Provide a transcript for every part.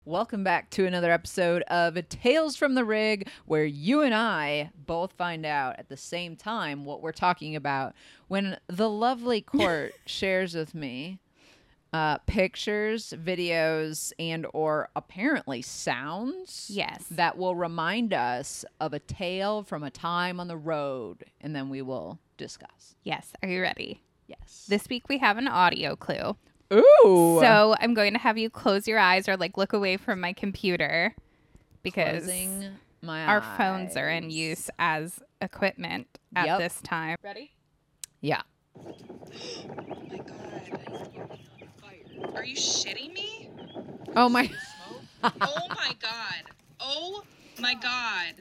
Welcome back to another episode of Tales from the Rig, where you and I both find out at the same time what we're talking about when the lovely Court shares with me pictures, videos, and or apparently sounds Yes. that will remind us of a tale from a time on the road, and then we will discuss. Yes. Are you ready? Yes. This week we have an audio clue. Ooh. So I'm going to have you close your eyes or look away from my computer because Closing my our eyes. phones are in use as equipment at Yep. this time. Ready? Yeah. Oh my god. Are you shitting me? Oh my. Oh my god. Oh my god.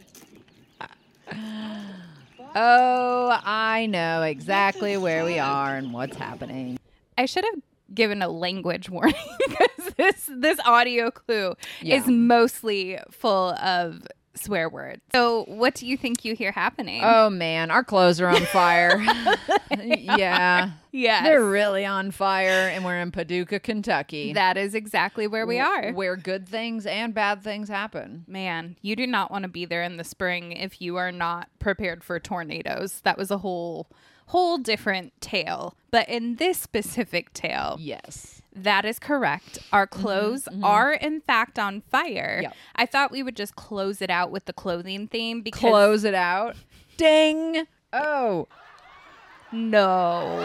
Oh, I know exactly where we are and what's happening. I should have given a language warning because this audio clue Yeah. is mostly full of swear words. So what do you think you hear happening? Oh man, our clothes are on fire. Yeah. yes. They're really on fire, and we're in Paducah, Kentucky. That is exactly where we are. Where good things and bad things happen. Man, you do not want to be there in the spring if you are not prepared for tornadoes. That was a whole different tale. But in this specific tale, Yes. that is correct. Our clothes are in fact on fire. Yep. I thought we would just close it out with the clothing theme because Close it out. Ding. Oh. No.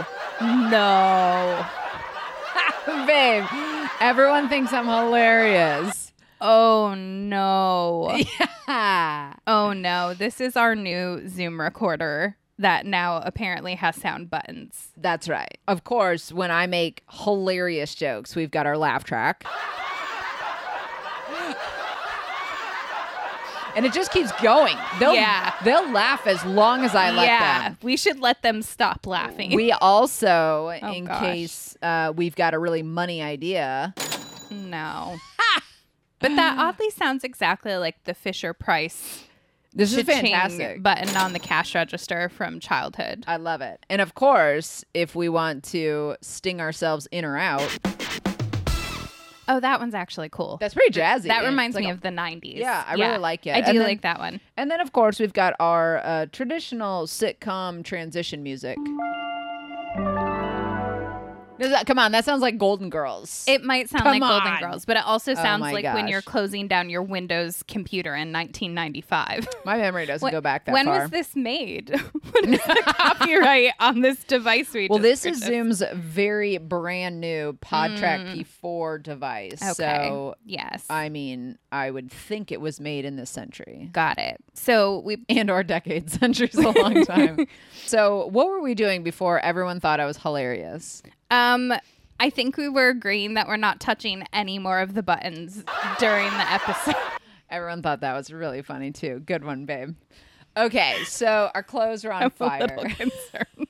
Babe, everyone thinks I'm hilarious. Oh no. Yeah. Oh no. This is our new Zoom recorder that now apparently has sound buttons. That's right. Of course, when I make hilarious jokes, we've got our laugh track. And it just keeps going. They'll laugh as long as I let them. We should let them stop laughing. We also, Oh, in gosh. case we've got a really money idea. No. But that oddly sounds exactly like the Fisher Price This is cha-ching fantastic. button on the cash register from childhood. I love it. And of course, if we want to sting ourselves in or out, Oh, that one's actually cool. that's pretty jazzy. That reminds It's like me a- of the 90s. Yeah, I really like it. I And do then- like that one. And then, of course, we've got our traditional sitcom transition music. Come on, that sounds like Golden Girls. It might sound Come like Golden on. Girls, but it also sounds my like when you're gosh. closing down your Windows computer in 1995. My memory doesn't go back that when far. was this made? What is the copyright on this device we Well, just this is purchased? Zoom's very brand new PodTrack P4 device. Okay. So, yes. I mean, I would think it was made in this century. Got it. So we And or decade. Century's a long time. So, what were we doing before everyone thought I was hilarious? I think we were agreeing that we're not touching any more of the buttons during the episode. Everyone thought that was really funny too. Good one, babe. Okay, so our clothes are on I'm a fire. little concerned.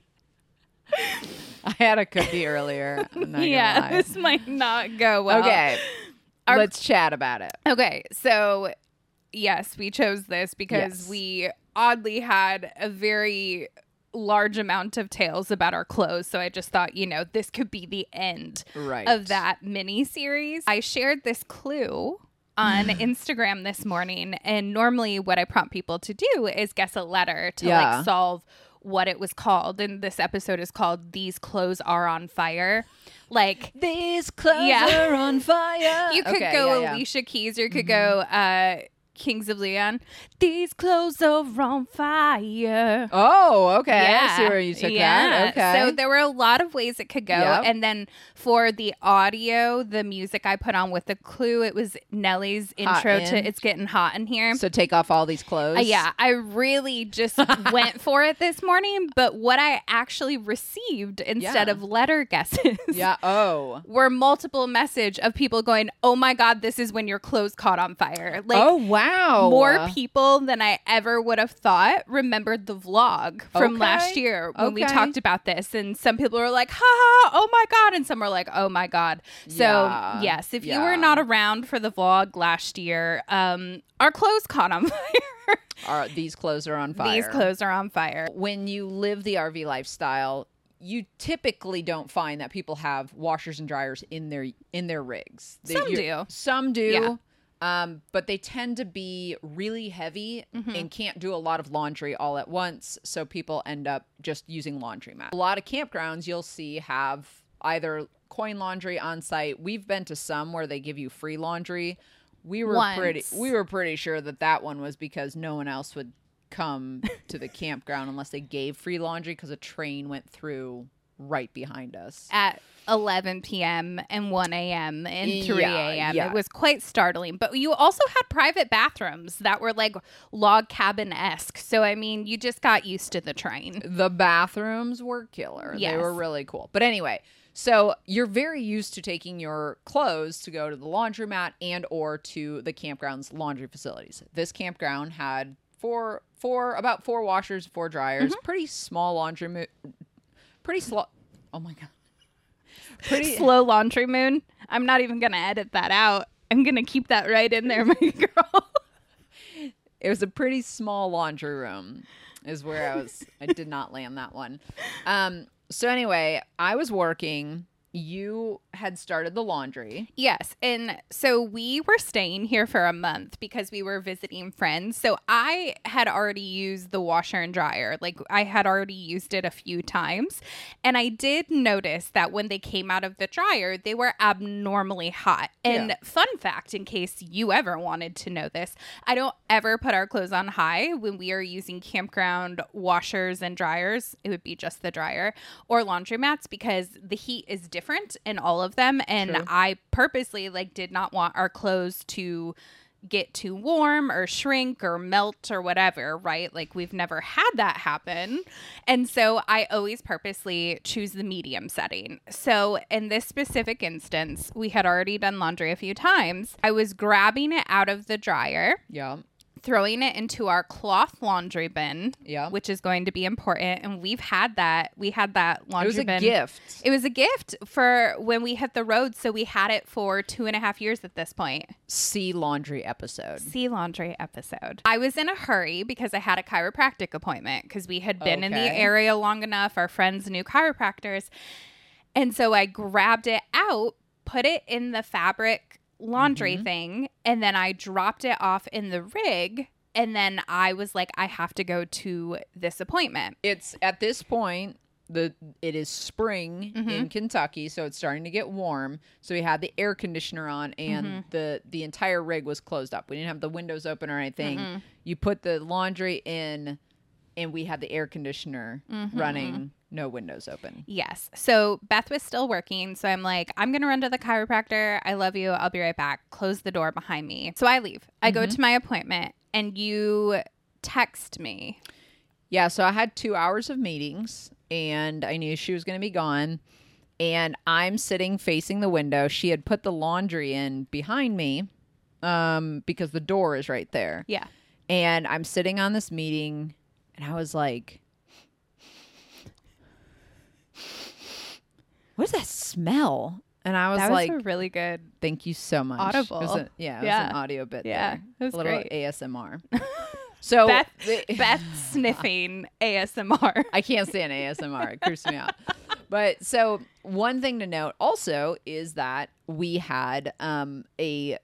I had a cookie earlier. I'm not gonna Yeah, lie. this might not go well. Okay, Our- let's chat about it. Okay, so yes, we chose this because Yes. we oddly had a very large amount of tales about our clothes. So I just thought, this could be the end Right. of that mini series. I shared this clue on Instagram this morning, and normally what I prompt people to do is guess a letter to Yeah. solve what it was called. And this episode is called "These Clothes Are on Fire." Like, These clothes Yeah. are on fire. you could Okay, go yeah. Alicia Keys, or you could go Kings of Leon. These clothes are on fire. Oh, okay. I see where you took that. Okay. So there were a lot of ways it could go. Yep. And then for the audio, the music I put on with the clue, it was Nelly's Hot intro in. to It's Getting Hot in Here. So take off all these clothes. Yeah, I really just went for it this morning. But what I actually received instead Yeah. of letter guesses Yeah. Oh. were multiple message of people going, "Oh my God, this is when your clothes caught on fire." Like, Oh wow. more people than I ever would have thought remembered the vlog from Okay. last year when we Okay. talked about this. And some people were like, ha ha, oh my God. And some were like, oh my God. So, Yeah. yes, if you Yeah. were not around for the vlog last year, our clothes caught on fire. These clothes are on fire. These clothes are on fire. When you live the RV lifestyle, you typically don't find that people have washers and dryers in their rigs. Some do. Yeah. But they tend to be really heavy and can't do a lot of laundry all at once. So people end up just using laundromats. A lot of campgrounds you'll see have either coin laundry on site. We've been to some where they give you free laundry. We were pretty sure that one was because no one else would come to the campground unless they gave free laundry, because a train went through right behind us at 11 p.m. and 1 a.m. and 3 a.m. Yeah. It was quite startling. But you also had private bathrooms that were like log cabin-esque. So, I mean, you just got used to the train. The bathrooms were killer. Yes. They were really cool. But anyway, so you're very used to taking your clothes to go to the laundromat and or to the campground's laundry facilities. This campground had about 4 washers, 4 dryers, pretty small laundry, pretty slow. Oh my God. Pretty slow laundry moon. I'm not even going to edit that out. I'm going to keep that right in there, my girl. It was a pretty small laundry room is where I did not land that one. So anyway, I was working. You had started the laundry. Yes. And so we were staying here for a month because we were visiting friends. So I had already used the washer and dryer. Like, I had already used it a few times. And I did notice that when they came out of the dryer, they were abnormally hot. And fun fact, in case you ever wanted to know this, I don't ever put our clothes on high when we are using campground washers and dryers. It would be just the dryer or laundromats, because the heat is different in all of them, and True. I purposely did not want our clothes to get too warm or shrink or melt or whatever, right? Like, we've never had that happen. And so I always purposely choose the medium setting. So in this specific instance, we had already done laundry a few times. I was grabbing it out of the dryer, Yeah. throwing it into our cloth laundry bin, Yeah. which is going to be important. And we had that laundry bin. It was a gift. It was a gift for when we hit the road. So we had it for 2.5 years at this point. Sea laundry episode. I was in a hurry because I had a chiropractic appointment, because we had been in the Okay. area long enough. Our friends knew chiropractors. And so I grabbed it out, put it in the fabric laundry thing, and then I dropped it off in the rig, and then I was like, I have to go to this appointment. It's at this point, it is spring in Kentucky, so it's starting to get warm. So we had the air conditioner on, and the entire rig was closed up. We didn't have the windows open or anything. You put the laundry in, and we had the air conditioner running, no windows open. Yes. So Beth was still working. So I'm like, I'm going to run to the chiropractor. I love you. I'll be right back. Close the door behind me. So I leave. I go to my appointment, and you text me. Yeah, so I had 2 hours of meetings, and I knew she was going to be gone. And I'm sitting facing the window. She had put the laundry in behind me because the door is right there. Yeah. And I'm sitting on this meeting, and I was like, what is that smell? And I was That like, was a really good. thank you so much. Audible. It was an Yeah. audio bit Yeah, there. it was a little great. ASMR. So Beth sniffing ASMR. I can't stand ASMR. It creeps me out. But so one thing to note also is that we had a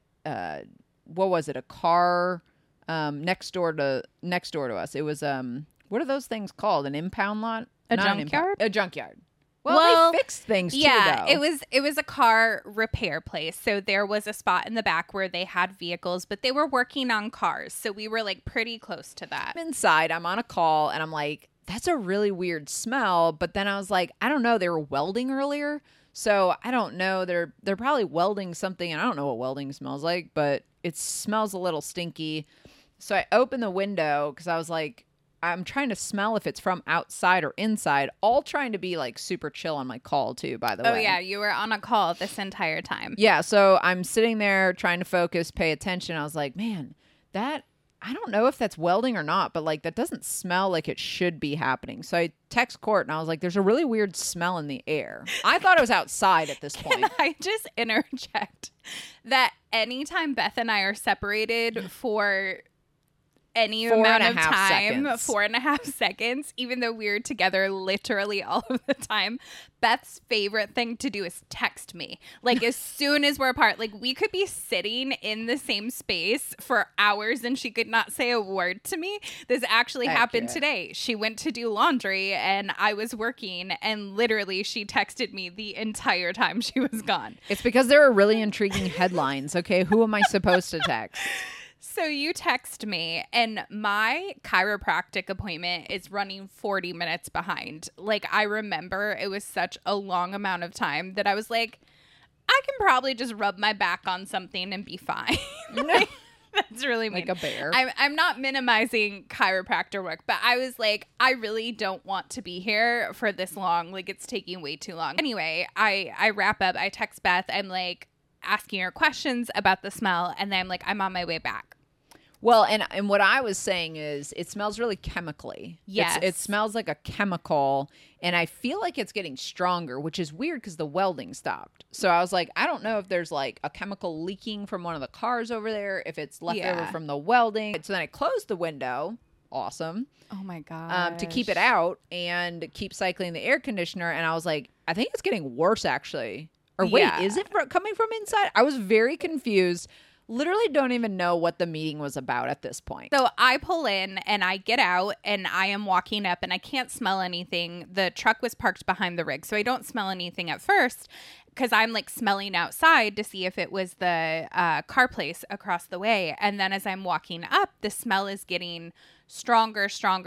car next door to us. It was what are those things called? An impound lot? A Not an junkyard? A junkyard. Well, they fixed things too, though. it was a car repair place. So there was a spot in the back where they had vehicles, but they were working on cars. So we were pretty close to that. I'm inside. I'm on a call, and I'm like, that's a really weird smell. But then I was like, I don't know. They were welding earlier, so I don't know. They're probably welding something, and I don't know what welding smells like, but it smells a little stinky. So I opened the window because I was like, I'm trying to smell if it's from outside or inside, all trying to be super chill on my call too, by the way. Oh yeah, you were on a call this entire time. Yeah, so I'm sitting there trying to focus, pay attention. I was like, man, I don't know if that's welding or not, but that doesn't smell like it should be happening. So I text Court, and I was like, there's a really weird smell in the air. I thought it was outside at this point. Can I just interject that anytime Beth and I are separated for any Four amount and a of half time, seconds. 4.5 seconds, even though we were together literally all of the time. Beth's favorite thing to do is text me. Like as soon as we're apart, like we could be sitting in the same space for hours and she could not say a word to me. This actually happened Accurate. today. She went to do laundry and I was working and literally she texted me the entire time she was gone. It's because there are really intriguing headlines. Okay, who am I supposed to text? So you text me, and my chiropractic appointment is running 40 minutes behind. Like, I remember it was such a long amount of time that I was like, I can probably just rub my back on something and be fine. Like, that's really mean. Like a bear. I'm not minimizing chiropractor work, but I was like, I really don't want to be here for this long. Like, it's taking way too long. Anyway, I wrap up. I text Beth. I'm like, asking her questions about the smell, and then I'm like, I'm on my way back. Well, and what I was saying is it smells really chemically. Yes. It smells like a chemical, and I feel like it's getting stronger, which is weird because the welding stopped. So I was like, I don't know if there's like a chemical leaking from one of the cars over there, if it's left over from the welding. So then I closed the window. Awesome. Oh my god. To keep it out and keep cycling the air conditioner. And I was like, I think it's getting worse actually. Or wait, Yeah. is it coming from inside? I was very confused. Literally don't even know what the meeting was about at this point. So I pull in and I get out and I am walking up and I can't smell anything. The truck was parked behind the rig, so I don't smell anything at first because I'm like smelling outside to see if it was the car place across the way. And then as I'm walking up, the smell is getting stronger.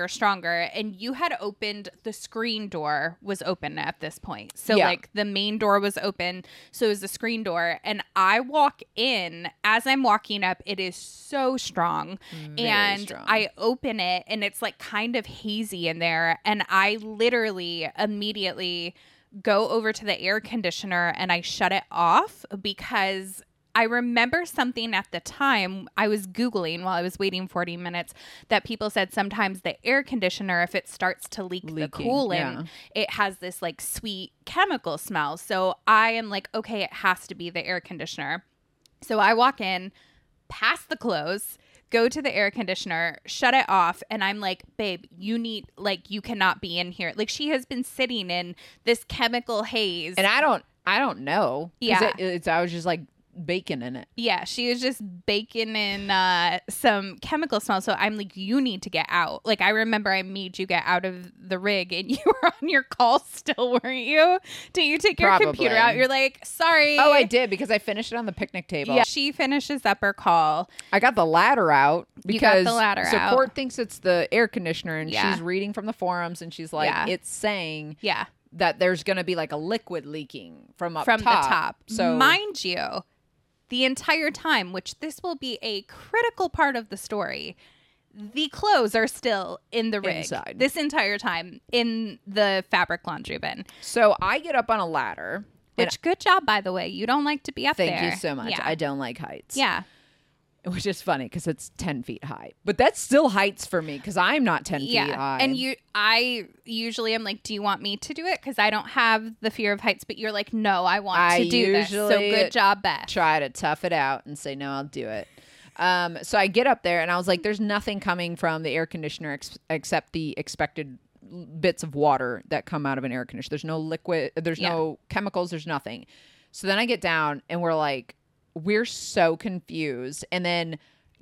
And you had opened, the screen door was open at this point. So like the main door was open. So it was the screen door. And I walk in, as I'm walking up, it is so strong. Very strong. I open it and it's like kind of hazy in there. And I literally immediately go over to the air conditioner and I shut it off because I remember something at the time I was Googling while I was waiting 40 minutes that people said sometimes the air conditioner, if it starts to leak the coolant, it has this like sweet chemical smell. So I am like, okay, it has to be the air conditioner. So I walk in, pass the clothes, go to the air conditioner, shut it off. And I'm like, babe, you cannot be in here. Like she has been sitting in this chemical haze. And I don't know. Yeah. I was just like, bacon in it. Yeah, she was just baking in some chemical smell. So I'm like, you need to get out. Like I remember I made you get out of the rig and you were on your call still, weren't you? Did you take your computer out? You're like, sorry. Oh, I did because I finished it on the picnic table. Yeah, she finishes up her call. I got the ladder out because You got the ladder out. Court thinks it's the air conditioner and Yeah. she's reading from the forums and she's like, it's saying Yeah. that there's going to be like a liquid leaking from the top. So mind you, the entire time, which this will be a critical part of the story, the clothes are still in the rig Inside. this entire time in the fabric laundry bin. So I get up on a ladder. Which, good job, by the way. You don't like to be up there. Thank you so much. Yeah. I don't like heights. Yeah. Which is funny because it's 10 feet high. But that's still heights for me because I'm not 10 feet high. And I usually am like, do you want me to do it? Because I don't have the fear of heights. But you're like, no, I want to do this. So good job, Beth. Try to tough it out and say, no, I'll do it. So I get up there and I was like, there's nothing coming from the air conditioner except the expected bits of water that come out of an air conditioner. There's no liquid. There's no chemicals. There's nothing. So then I get down and we're so confused. And then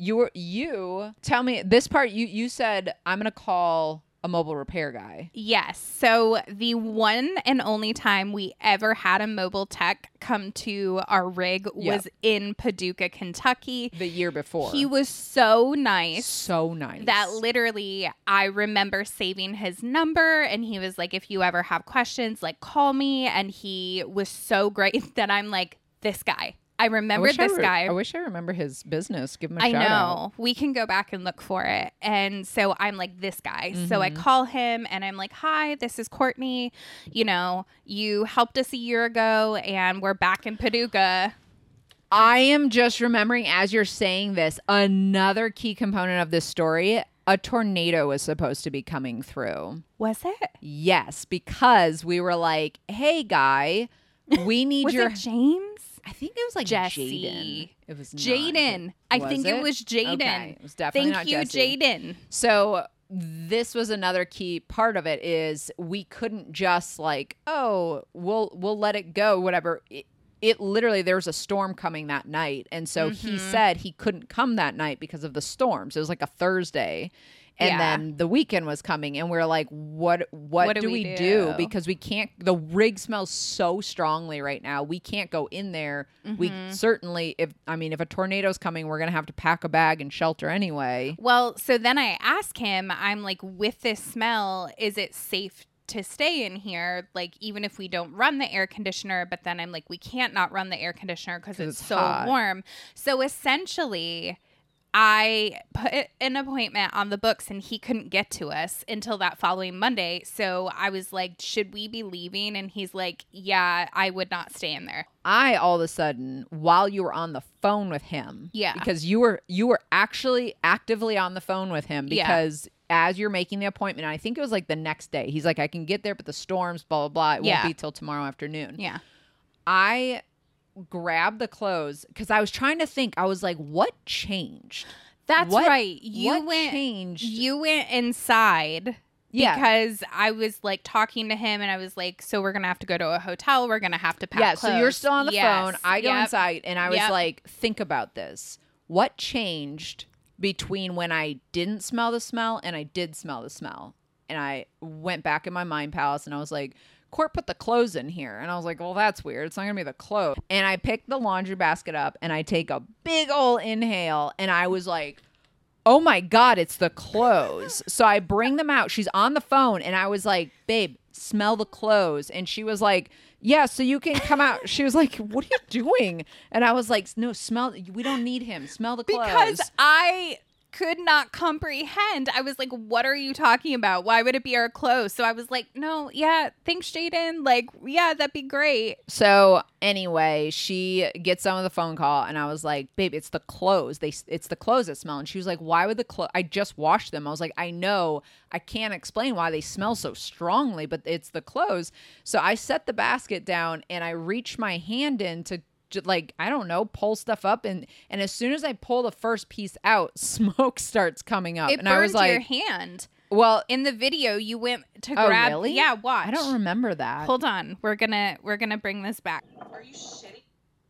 you tell me this part. You said, I'm going to call a mobile repair guy. Yes. So the one and only time we ever had a mobile tech come to our rig was in Paducah, Kentucky. The year before. He was so nice. So nice. That literally, I remember saving his number and he was like, if you ever have questions, like call me. And he was so great that I'm like, this guy. I remember this guy. I wish I remember his business. Give him a I shout know. out. We can go back and look for it. And so I'm like, this guy. So I call him and I'm like, hi, this is Courtney. You know, you helped us a year ago and we're back in Paducah. I am just remembering as you're saying this, another key component of this story, a tornado was supposed to be coming through. Was it? Yes, because we were like, hey, guy, we need Was your... it James? I think it was like Jesse. Jaden. It was not. Jaden. I think it was Jaden. Okay. It was definitely Thank not you, Jesse. Jaden. So this was another key part of it is we couldn't just like, oh, we'll let it go, whatever. It literally, there was a storm coming that night. And so he said he couldn't come that night because of the storms. It was like a Thursday. And then the weekend was coming, and we're like, what do we do? Because we can't, the rig smells so strongly right now. We can't go in there. We certainly, if a tornado's coming, we're going to have to pack a bag and shelter anyway. Well, so then I ask him, I'm like, with this smell, is it safe to stay in here? Like, even if we don't run the air conditioner, but then I'm like, we can't not run the air conditioner because it's so hot. warm. So essentially, I put an appointment on the books and he couldn't get to us until that following Monday. So I was like, should we be leaving? And he's like, yeah, I would not stay in there. I all of a sudden, while you were on the phone with him, because you were actually actively on the phone with him because as you're making the appointment, I think it was like the next day, he's like, I can get there, but the storms, blah, blah, blah. It won't be till tomorrow afternoon. Yeah. I grabbed the clothes because I was trying to think. I was like, what changed? That's right. You changed? You went inside. Yeah. Because I was like talking to him and I was like, so we're going to have to go to a hotel. We're going to have to pack clothes. So you're still on the phone. I go Yep. inside and I was like, think about this. What changed between when I didn't smell the smell and I did smell the smell? And I went back in my mind palace and I was like, Court put the clothes in here. And I was like, well, that's weird. It's not going to be the clothes. And I picked the laundry basket up and I take a big old inhale and I was like, oh my God, it's the clothes. So I bring them out. She's on the phone and I was like, babe, smell the clothes. And she was like, yeah, so you can come out. She was like, what are you doing? And I was like, no, smell. We don't need him. Smell the clothes. Because I could not comprehend. I was like, what are you talking about? Why would it be our clothes? So I was like, no, yeah, thanks, Jaden. Like, yeah, that'd be great. So anyway, she gets on the phone call and I was like, babe, it's the clothes. It's the clothes that smell. And she was like, why would the clothes? I just washed them. I was like, I know. I can't explain why they smell so strongly, but it's the clothes. So I set the basket down and I reached my hand in to like, I don't know, pull stuff up. And as soon as I pull the first piece out, smoke starts coming up. It and I was like, your hand. Well, in the video, you went to oh, grab. Really? Yeah, watch. I don't remember that. Hold on. We're gonna bring this back. Are you shitting?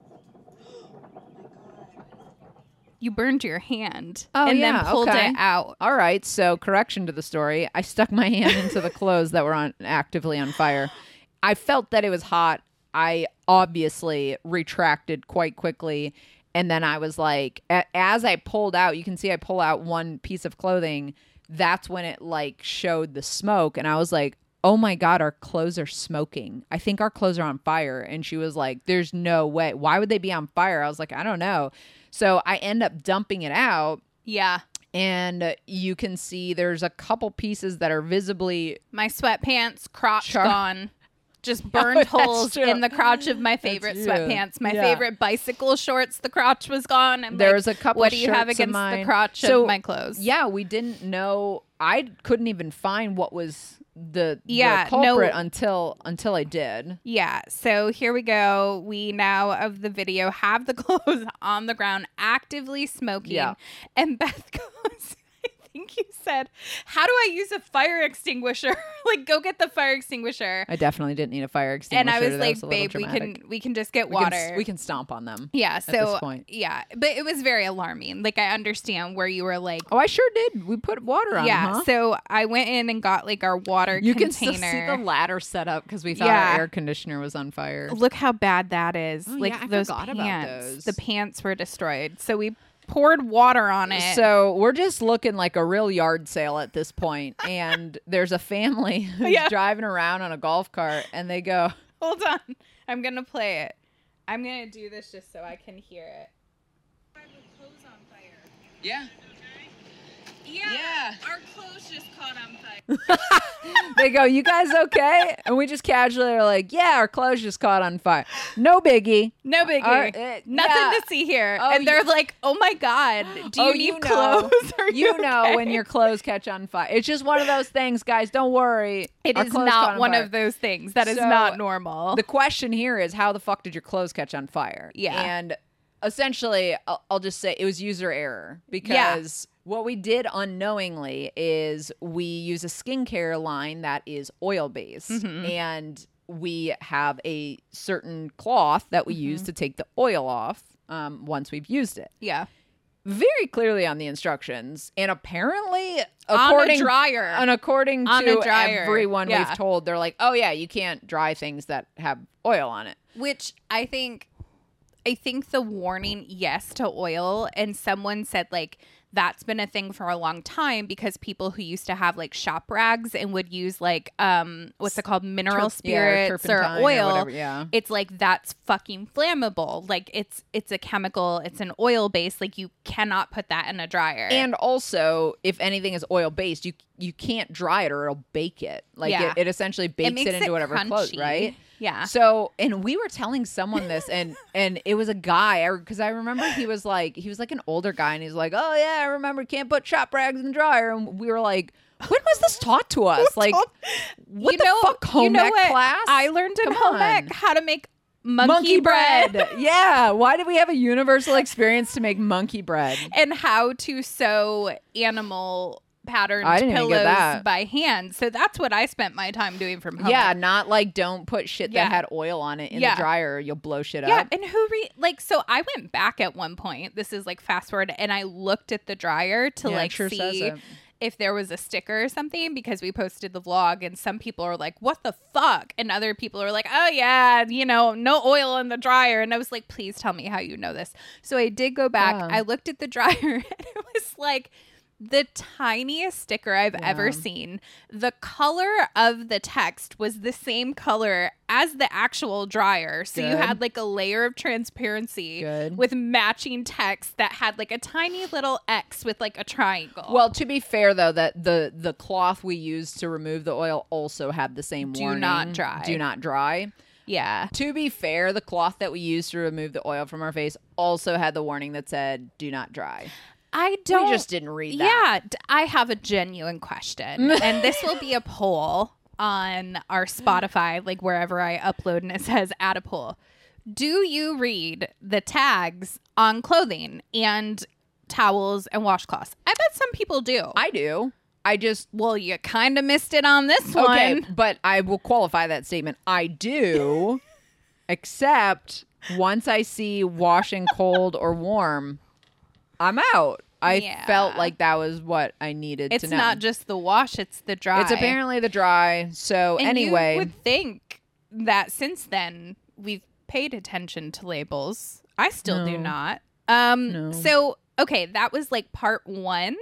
You burned your hand. Oh, and yeah, then pulled okay. it out. All right. So correction to the story. I stuck my hand into the clothes that were actively on fire. I felt that it was hot. I obviously retracted quite quickly. And then I was like, as I pulled out, you can see I pull out one piece of clothing. That's when it like showed the smoke. And I was like, oh my God, our clothes are smoking. I think our clothes are on fire. And she was like, there's no way. Why would they be on fire? I was like, I don't know. So I end up dumping it out. Yeah. And you can see there's a couple pieces that are visibly my sweatpants, crotch gone. Just burned holes in the crotch of my favorite sweatpants. My favorite bicycle shorts, the crotch was gone. I'm There's like, a couple what do you have shirts of against mine. the crotch of my clothes? Yeah, we didn't know. I couldn't even find what was the culprit until I did. Yeah. So here we go. We now of the video have the clothes on the ground actively smoking. Yeah. And Beth goes, I think you said, how do I use a fire extinguisher? Like, go get the fire extinguisher. I definitely didn't need a fire extinguisher. And I was like, a little babe, dramatic. we can just get water. We can stomp on them. Yeah. At So this point. yeah, but it was very alarming. Like, I understand where you were like, oh, I sure did. We put water on. yeah. Them, huh? So I went in and got like our water you container. can still see the ladder set up because we thought our air conditioner was on fire. Look how bad that is. Oh, like yeah, I those forgot pants. about those. The pants were destroyed. So we poured water on it. So we're just looking like a real yard sale at this point. And there's a family who's driving around on a golf cart and they go, hold on. I'm going to play it. I'm going to do this just so I can hear it. Yeah. Yeah. Our clothes just caught on fire. They go, you guys okay? And we just casually are like, yeah, our clothes just caught on fire. No biggie. No biggie. Nothing yeah. to see here. Oh, and they're like, oh my God, do you need know. clothes? Are You know okay? when your clothes catch on fire. It's just one of those things, guys. Don't worry. It Our is clothes caught not on one fire. of those things. That is So, not normal. The question here is, how the fuck did your clothes catch on fire? Yeah. And essentially, I'll just say it was user error because what we did unknowingly is we use a skincare line that is oil-based. Mm-hmm. And we have a certain cloth that we use to take the oil off once we've used it. Yeah. Very clearly on the instructions, and apparently On a dryer. according On to a dryer. everyone Yeah. we've told, they're like, oh yeah, you can't dry things that have oil on it. Which I think the warning, yes, to oil, and someone said like that's been a thing for a long time because people who used to have like shop rags and would use like what's it called, mineral spirits or turpentine oil. whatever, yeah. It's like that's fucking flammable. Like it's a chemical, it's an oil base. Like you cannot put that in a dryer. And also, if anything is oil based, you can't dry it or it'll bake it. Like Yeah. it essentially bakes makes it into whatever clothes, crunchy. right? Yeah. So, and we were telling someone this, and it was a guy, because I remember he was like an older guy, and he's like, oh yeah, I remember can't put shop rags in the dryer, and we were like, when was this taught to us? Like, what the fuck, home ec class? I learned in Come home on. ec how to make monkey bread. Yeah. Why did we have a universal experience to make monkey bread? And how to sew animal patterned I didn't even get pillows that. by hand. So that's what I spent my time doing from home. Yeah, not like don't put shit Yeah. that had oil on it in Yeah. the dryer. You'll blow shit Yeah, up. and so I went back at one point. This is like fast forward, and I looked at the dryer to Yeah, it like sure says see it. if there was a sticker or something, because we posted the vlog, and some people are like, "What the fuck?" and other people are like, "Oh yeah, no oil in the dryer." And I was like, "Please tell me how you know this." So I did go back. Yeah. I looked at the dryer, and it was like the tiniest sticker I've ever seen. The color of the text was the same color as the actual dryer. So you Good. had like a layer of transparency Good. with matching text that had like a tiny little X with like a triangle. Well, to be fair though, that the cloth we used to remove the oil also had the same Do warning. not dry. Do not dry. yeah. To be fair, the cloth that we used to remove the oil from our face also had the warning that said "Do not dry." I don't. We just didn't read that. Yeah, I have a genuine question, and this will be a poll on our Spotify, like wherever I upload, and it says add a poll. Do you read the tags on clothing and towels and washcloths? I bet some people do. I do. I just Well, you kind of missed it on this okay, one. but I will qualify that statement. I do, except once I see washing cold or warm, I'm out. I Yeah. felt like that was what I needed It's to know. not just the wash; it's the dry. It's apparently the dry. So And anyway, you would think that since then we've paid attention to labels. I still do No. not. No. So okay, that was like part one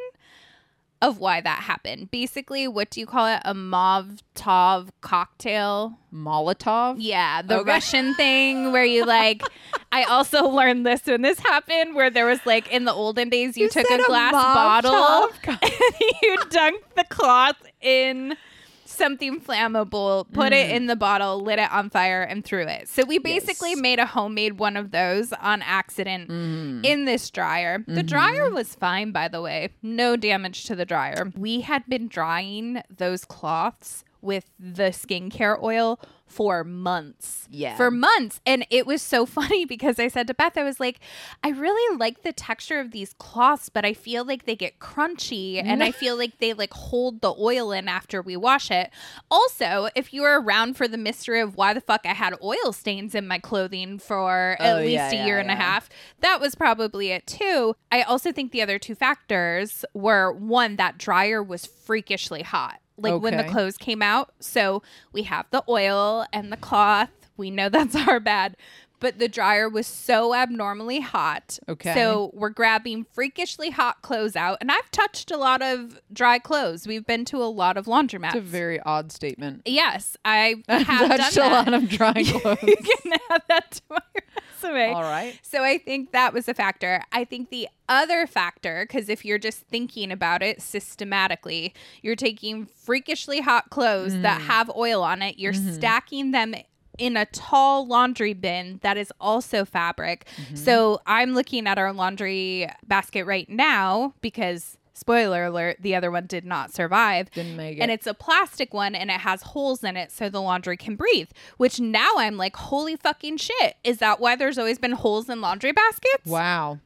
of why that happened. Basically, what do you call it? A Molotov cocktail? Molotov. Yeah, the Okay. Russian thing where you like. I also learned this when this happened, where there was like in the olden days, you took said a a glass Molotov bottle and you dunked the cloth in something flammable, put it in the bottle, lit it on fire, and threw it. So we basically Yes. made a homemade one of those on accident in this dryer. The dryer was fine, by the way. No damage to the dryer. We had been drying those cloths with the skincare oil for months. Yeah. For months. And it was so funny because I said to Beth, I was like, I really like the texture of these cloths, but I feel like they get crunchy and I feel like they like hold the oil in after we wash it. Also, if you were around for the mystery of why the fuck I had oil stains in my clothing for at least a year and a half, that was probably it too. I also think the other two factors were, one, that dryer was freakishly hot. Like when the Okay. clothes came out. So we have the oil and the cloth. We know that's our bad. But the dryer was so abnormally hot. Okay. So we're grabbing freakishly hot clothes out. And I've touched a lot of dry clothes. We've been to a lot of laundromats. It's a very odd statement. Yes, I have I've touched done a that. lot of dry clothes. You can add that to my resume. All right. So I think that was a factor. I think the other factor, because if you're just thinking about it systematically, you're taking freakishly hot clothes that have oil on it, you're stacking them in a tall laundry bin that is also fabric. So I'm looking at our laundry basket right now because, spoiler alert, the other one did not survive. Didn't make it. And it's a plastic one and it has holes in it so the laundry can breathe, which now I'm like, holy fucking shit. Is that why there's always been holes in laundry baskets? Wow.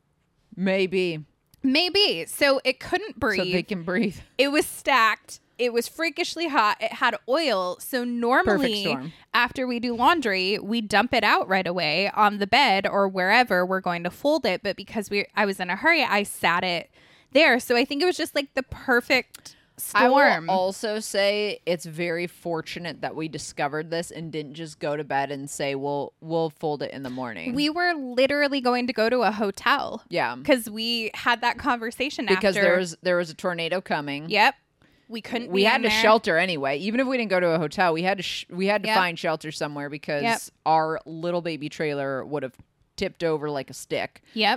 Maybe. Maybe. So it couldn't breathe. So they can breathe. It was stacked. It was freakishly hot. It had oil. So Perfect normally storm. after we do laundry, we dump it out right away on the bed or wherever we're going to fold it. But because I was in a hurry, I sat it there. So I think it was just like the perfect storm. I will also say it's very fortunate that we discovered this and didn't just go to bed and say, we'll fold it in the morning. We were literally going to go to a hotel. Yeah. Because we had that conversation Because after. there was a tornado coming. Yep. We couldn't We be had in to there. shelter anyway. Even if we didn't go to a hotel, we had to Yep. find shelter somewhere because Yep. our little baby trailer would have tipped over like a stick. Yep.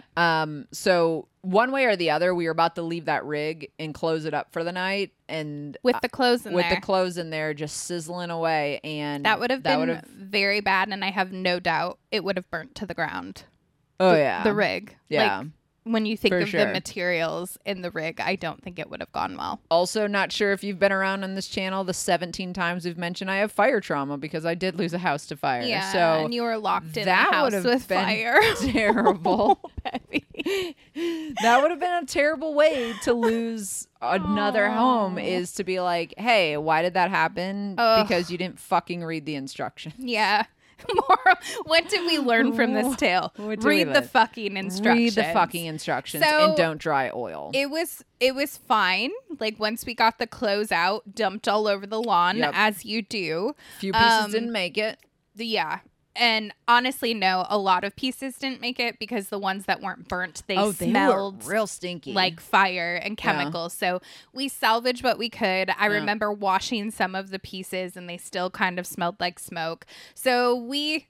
So one way or the other, we were about to leave that rig and close it up for the night, and With the clothes in with there. the clothes in there just sizzling away, and That would have been very bad, and I have no doubt it would have burnt to the ground. oh the, yeah, the rig. Yeah. Like, when you think For of sure. the materials in the rig, I don't think it would have gone well. Also, not sure if you've been around on this channel the 17 times we've mentioned I have fire trauma because I did lose a house to fire. Yeah, So and you were locked in that the would house have with been fire. terrible. Baby. That would have been a terrible way to lose another home, is to be like, hey, why did that happen? Ugh. Because you didn't fucking read the instructions. Yeah. Moral, what did we learn from this tale? What did we Read the learn? fucking instructions. Read the fucking instructions So, and don't dry oil. It was fine. Like once we got the clothes out, dumped all over the lawn, Yep. as you do. Few pieces didn't make it. Yeah. And honestly, no, a lot of pieces didn't make it because the ones that weren't burnt, they smelled were real stinky. like fire and chemicals. So we salvaged what we could. I remember washing some of the pieces and they still kind of smelled like smoke. So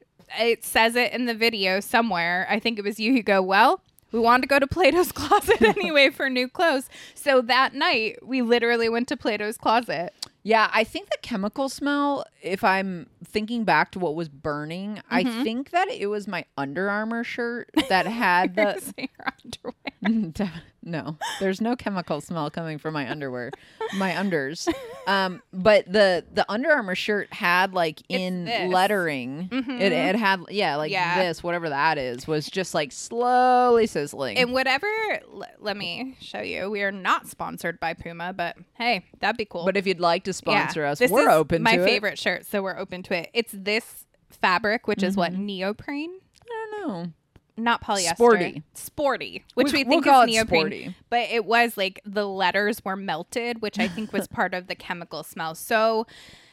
it says it in the video somewhere. I think it was you who go, well, we wanted to go to Plato's Closet anyway for new clothes. So that night we literally went to Plato's Closet. Yeah, I think the chemical smell, if I'm thinking back to what was burning, I think that it was my Under Armour shirt that had the... Underwear. No, there's no chemical smell coming from my underwear, my unders. But the Under Armour shirt had like in this. lettering, it had, Yeah. this, whatever that is, was just like slowly sizzling. And whatever, let me show you. We are not sponsored by Puma, but hey, that'd be cool. But if you'd like to sponsor us, This we're is open my to it. favorite shirt, so we're open to it. It's this fabric, which is what, neoprene? I don't know. Not polyester. Sporty, which we we'll think call is it neoprene. sporty. But it was like the letters were melted, which I think was part of the chemical smell. So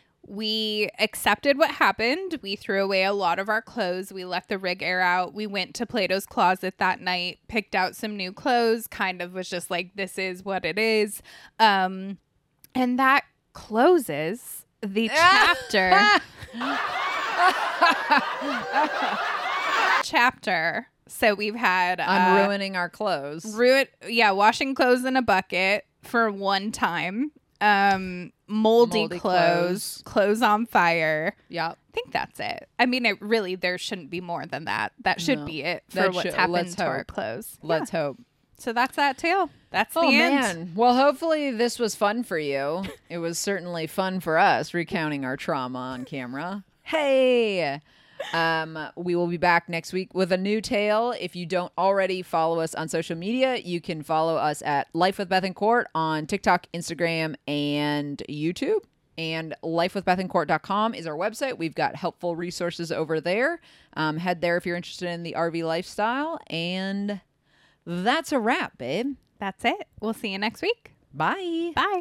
we accepted what happened. We threw away a lot of our clothes. We let the rig air out. We went to Plato's Closet that night, picked out some new clothes, kind of was just like, this is what it is. And that closes the chapter. So we've had On ruining our clothes. washing clothes in a bucket for one time. Moldy clothes on fire. Yep. I think that's it. I mean, there shouldn't be more than that. That should No. be it for That what's should- happened let's to our hope. clothes. Let's hope. So that's that tale. That's the Oh, end. man. Well, hopefully this was fun for you. It was certainly fun for us recounting our trauma on camera. Hey. We will be back next week with a new tale. If you don't already follow us on social media, you can follow us at Life with Bethencourt on TikTok, Instagram, and YouTube. And lifewithbethencourt.com is our website. We've got helpful resources over there. Head there if you're interested in the RV lifestyle. And that's a wrap, babe. That's it. We'll see you next week. Bye. Bye.